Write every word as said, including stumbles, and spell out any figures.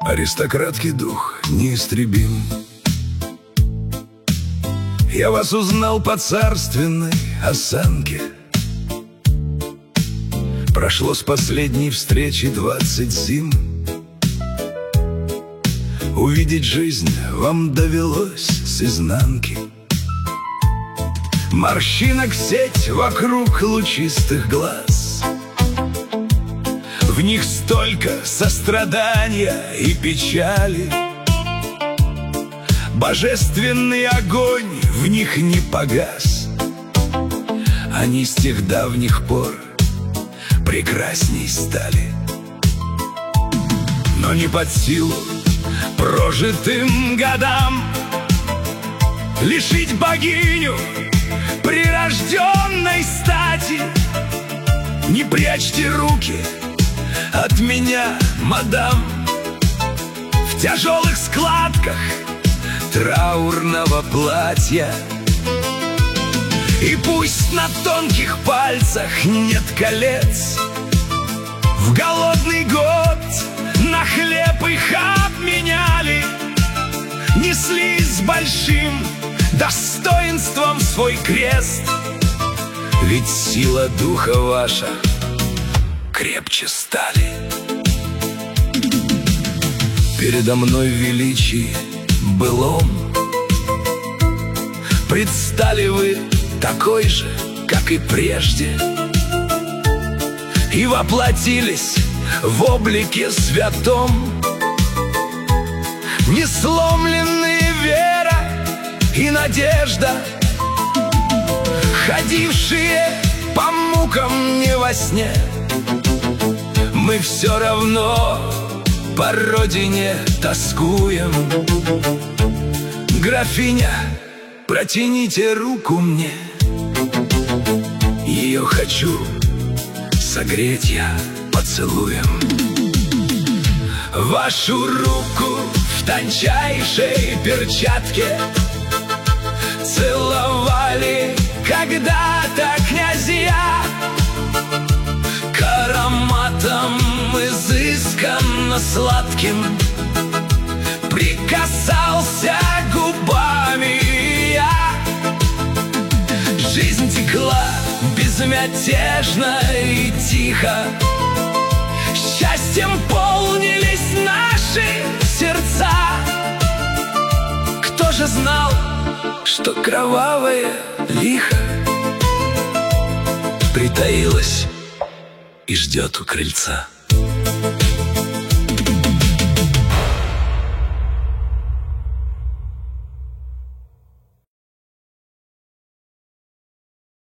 Аристократский дух неистребим. Я вас узнал по царственной осанке. Прошло с последней встречи двадцать зим. Увидеть жизнь вам довелось с изнанки. Морщинок сеть вокруг лучистых глаз. В них столько сострадания и печали. Божественный огонь в них не погас. Они с тех давних пор прекрасней стали. Но не под силу прожитым годам лишить богиню прирожденной стати. Не прячьте руки от меня, мадам, в тяжелых складках траурного платья. И пусть на тонких пальцах нет колец, в голодный год на хлеб их обменяли, несли с большим достоинством свой крест. Ведь сила духа ваша крепче стали. Передо мной величие былом предстали вы такой же, как и прежде, и воплотились в облике святом. Несломленные вера и надежда, ходившие по мукам не во сне. Мы все равно по родине тоскуем. Графиня, протяните руку мне, ее хочу согреть я поцелуем. Вашу руку в тончайшей перчатке целовали когда-то князья. К ароматам изысканно сладким прикасался губами я. Жизнь текла безмятежно и тихо, счастьем полнились наши сердца. Кто же знал, что кровавое лихо притаилось и ждет у крыльца?